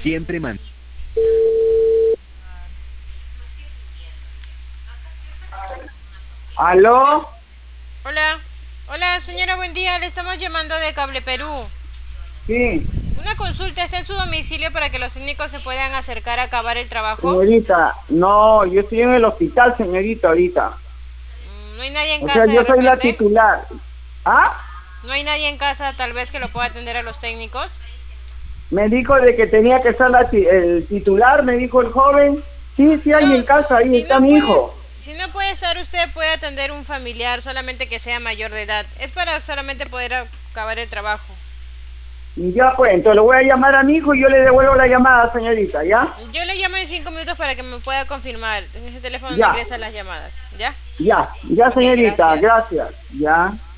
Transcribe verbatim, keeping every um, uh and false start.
Siempre man. ¿Aló? Hola, hola señora, buen día, le estamos llamando de Cable Perú. Sí, Una consulta, ¿está en su domicilio para que los técnicos se puedan acercar a acabar el trabajo? señorita, no, yo estoy en el hospital, señorita, ahorita. Mm, ¿No hay nadie en O sea, casa yo de soy la repente? titular. ¿Ah? ¿No hay nadie en casa tal vez que lo pueda atender a los técnicos? Me dijo de que tenía que ser la ti- el titular, me dijo el joven. Sí, sí hay No, en casa, ahí si está no mi puede, hijo. si no puede estar usted, puede atender un familiar, solamente que sea mayor de edad. Es para solamente poder acabar el trabajo. Y ya pues, entonces lo voy a llamar a mi hijo y yo le devuelvo la llamada, señorita, ¿ya? Yo le llamo en cinco minutos para que me pueda confirmar. En ese teléfono no Ya, ingresan las llamadas, ¿ya? ya, ya, Ok, señorita, gracias. gracias, ya.